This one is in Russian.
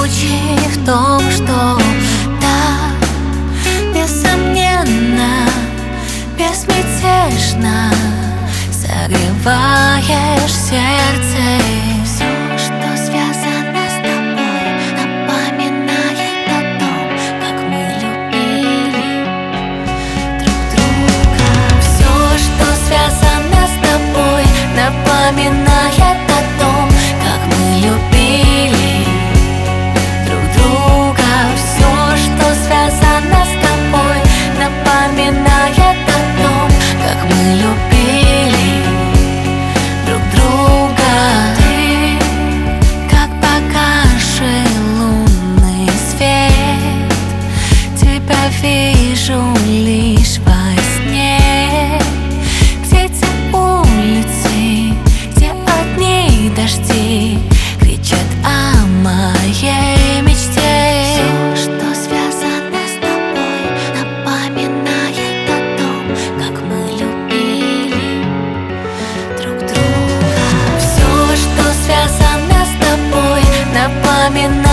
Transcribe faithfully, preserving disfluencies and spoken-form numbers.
случай в том, что так несомненно, безмятежно согреваешь сердце. Все, что связано с тобой, напоминает о том, как мы любили друг друга. Все, что связано с тобой, напоминает о том, как мы любили друг друга. Все, что связано с тобой, напоминает о том, как мы любили друг друга. Ты, как погасший лунный свет, тебя вижу лишь во сне. Где те улицы, где одни дожди кричат о моей мечте. Все, что связано с тобой, напоминает о том, как мы любили друг друга. Все, что связано с тобой, напоминает